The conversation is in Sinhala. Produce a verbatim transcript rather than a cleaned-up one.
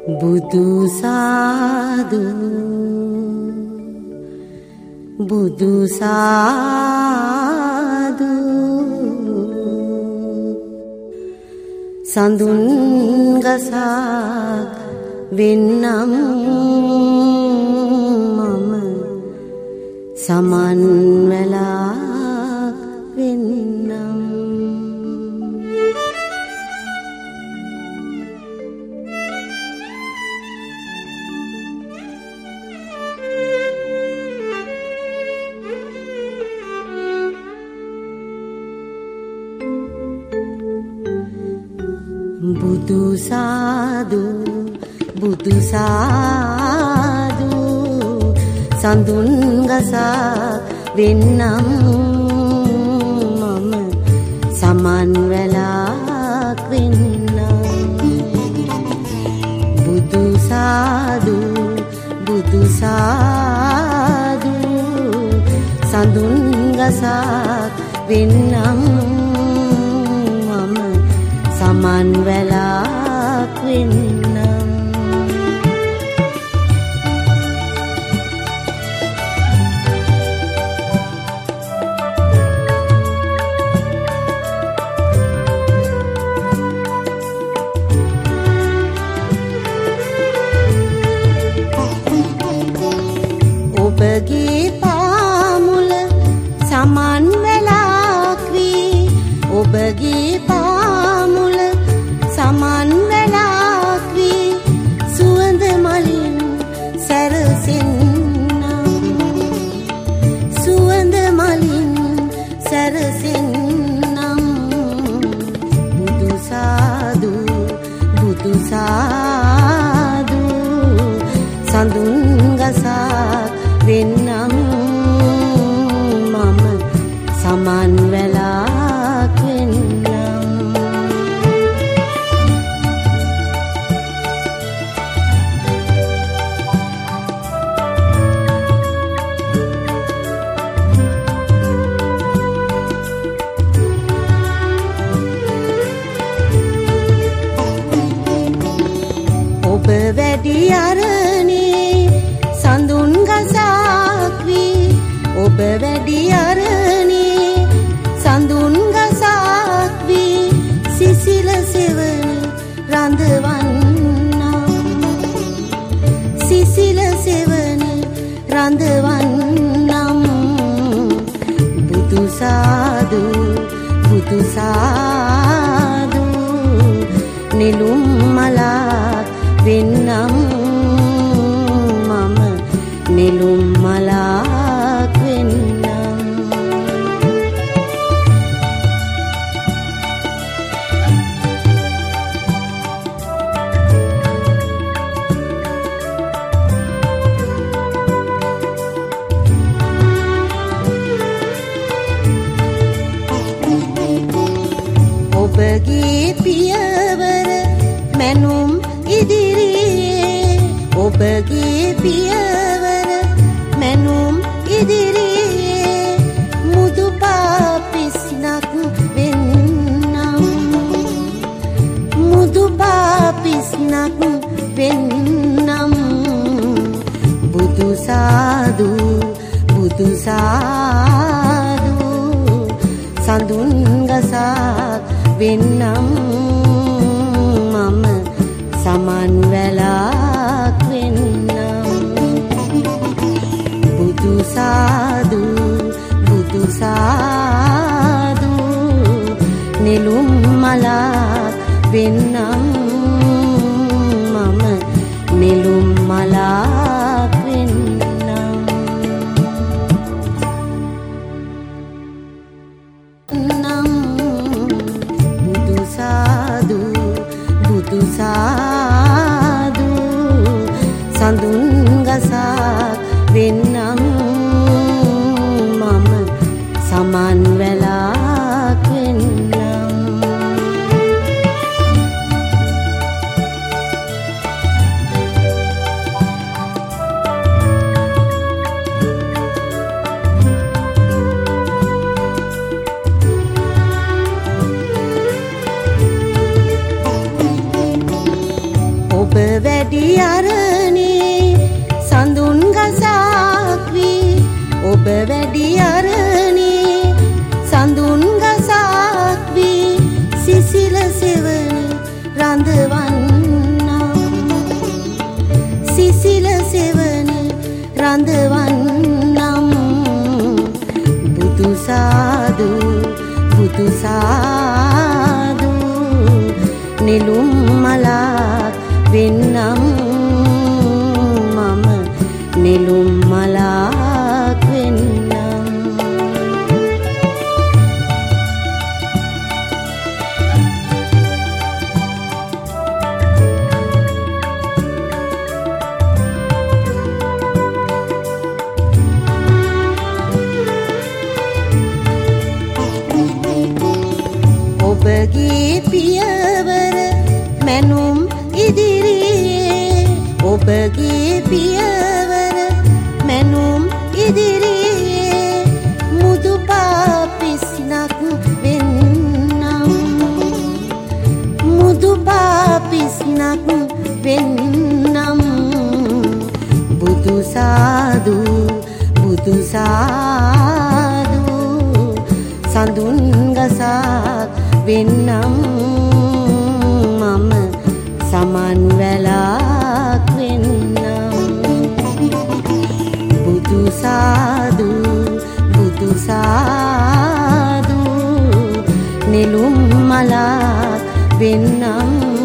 බුදු සාදු බුදු සාදු සඳුන් ගසක් වෙන්නම් මම සමන් වෙලා වෙන්නම් බුදු සාදු බුදු සාදු සඳුන් ගසක් වෙන්නම් මම සමන් වෙලාක් වෙන්නම් බුදු සාදු බුදු සාදු සඳුන් ගසක් වෙන්නම් මම සමන් වෙලාක් වෙන්නම් ඔබගේ පාමුල සමන් වෙලාක් වී ඔබගේ පාමුල සමන් වෙලාක් වී සුවඳ මලින් සැරසෙන්නම් සුවඳ මලින් සැරසෙන්නම් බුදු සාදු බුදු සාදු සඳුන් ගසක් වෙන්නම් මම සමන් වෙලාක් වෙන්නම් ඔබ වැඩි අරණේ සඳුන් ගසක් වී ඔබ වැඩි අරණේ සඳුන් ගසක් වී සිසිල සෙවන රඳවන්නම් සිසිල සෙවන රඳවන්නම් බුදු සාදු බුදු සාදු නිලුම් මලක් වෙන්නම් මම නිලුම් මලක් වෙන්නම් ඔබගේ පියවර මැනුම් ඉදිරියේ ඔබගේ පියවර මැනුම් ඉදිරියේ මුදු පාපිස්නක් වෙන්නම් මුදු පාපිස්නක් වෙන්නම් බුදු සාදු බුදු සාදු සඳුන් ගසක් වෙන්නම් මම සමන් වෙලාක් වෙන්නම් බුදු සාදු බුදු සාදු නිලුම් මලක් වෙන්නම් මම නිලුම් මලක් වෙන්නම් නම් බුදු සාදු බුදු සාදු සඳුන් ගසක් වෙන්නම් මම සමන් වෙලාක් වෙන්නම් වැඩි අරනේ සඳුන් ගසක් වී ඔබ වැඩි අරනේ සඳුන් ගසක් වී සිසිල සෙවන රඳවන්නම් සිසිල සෙවන රඳවන්නම් බුදු සාදු බුදු සාදු නෙළුම් මලක් වෙන්නම් මම නෙළුම් මලක් වෙන්නම් ඔබගේ පියවර මැනුම් ඉදිරියේ ඔබගේ පියවර මැනුම් ඉදිරියේ මුදු පාපිස්නක් වෙන්නම් මුදු පාපිස්නක් වෙන්නම් බුදු සාදු බුදු සාදු සඳුන් ගසක් වෙන්නම් මම සමන් වැලක් වෙන්නම් බුදු සාදු බුදු සාදු නෙළුම් මලක් වෙන්නම්